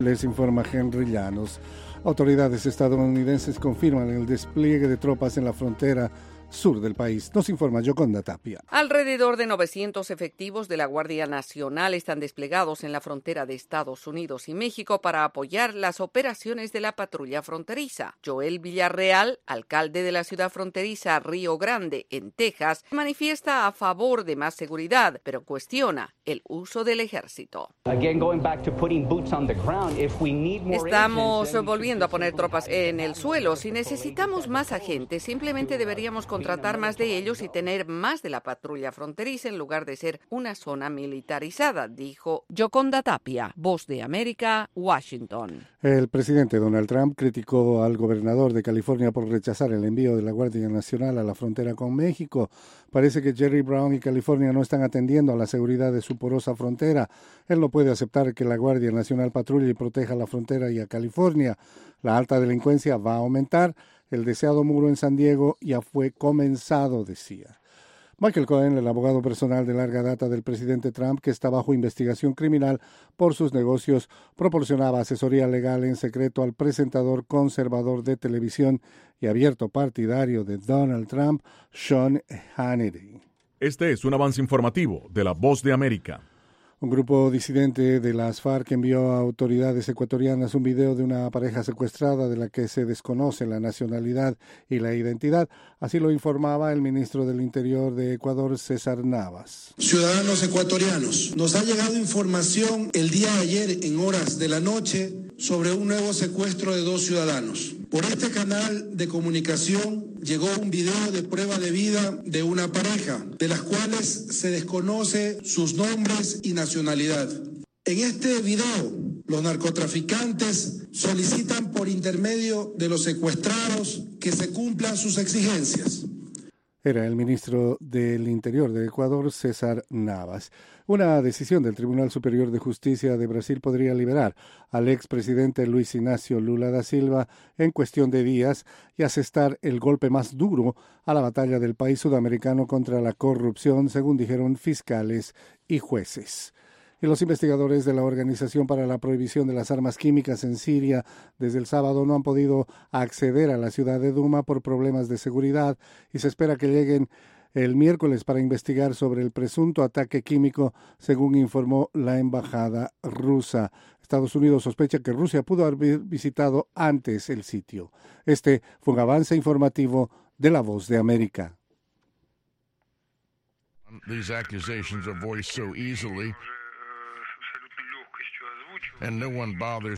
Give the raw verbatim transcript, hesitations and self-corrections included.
Les informa Henry Llanos. Autoridades estadounidenses confirman el despliegue de tropas en la frontera sur del país. Nos informa Yoconda Tapia. Alrededor de novecientos efectivos de la Guardia Nacional están desplegados en la frontera de Estados Unidos y México para apoyar las operaciones de la patrulla fronteriza. Joel Villarreal, alcalde de la ciudad fronteriza Río Grande, en Texas, manifiesta a favor de más seguridad, pero cuestiona el uso del ejército. Estamos volviendo a poner tropas en el suelo. Si necesitamos más agentes, simplemente deberíamos contratar más de ellos y tener más de la patrulla fronteriza en lugar de ser una zona militarizada, dijo Yoconda Tapia, Voz de América, Washington. El presidente Donald Trump criticó al gobernador de California por rechazar el envío de la Guardia Nacional a la frontera con México. Parece que Jerry Brown y California no están atendiendo a la seguridad de su porosa frontera. Él no puede aceptar que la Guardia Nacional patrulle y proteja la frontera y a California. La alta delincuencia va a aumentar. El deseado muro en San Diego ya fue comenzado, decía. Michael Cohen, el abogado personal de larga data del presidente Trump, que está bajo investigación criminal por sus negocios, proporcionaba asesoría legal en secreto al presentador conservador de televisión y abierto partidario de Donald Trump, Sean Hannity. Este es un avance informativo de La Voz de América. Un grupo disidente de las FARC envió a autoridades ecuatorianas un video de una pareja secuestrada de la que se desconoce la nacionalidad y la identidad. Así lo informaba el ministro del Interior de Ecuador, César Navas. Ciudadanos ecuatorianos, nos ha llegado información el día de ayer en horas de la noche sobre un nuevo secuestro de dos ciudadanos. Por este canal de comunicación llegó un video de prueba de vida de una pareja, de las cuales se desconoce sus nombres y nacionalidad. En este video, los narcotraficantes solicitan por intermedio de los secuestrados que se cumplan sus exigencias. Era el ministro del Interior de Ecuador, César Navas. Una decisión del Tribunal Superior de Justicia de Brasil podría liberar al expresidente Luis Ignacio Lula da Silva en cuestión de días y asestar el golpe más duro a la batalla del país sudamericano contra la corrupción, según dijeron fiscales y jueces. Y los investigadores de la Organización para la Prohibición de las Armas Químicas en Siria desde el sábado no han podido acceder a la ciudad de Duma por problemas de seguridad y se espera que lleguen el miércoles para investigar sobre el presunto ataque químico, según informó la embajada rusa. Estados Unidos sospecha que Rusia pudo haber visitado antes el sitio. Este fue un avance informativo de La Voz de América. These accusations are voiced so easily, and no one bothers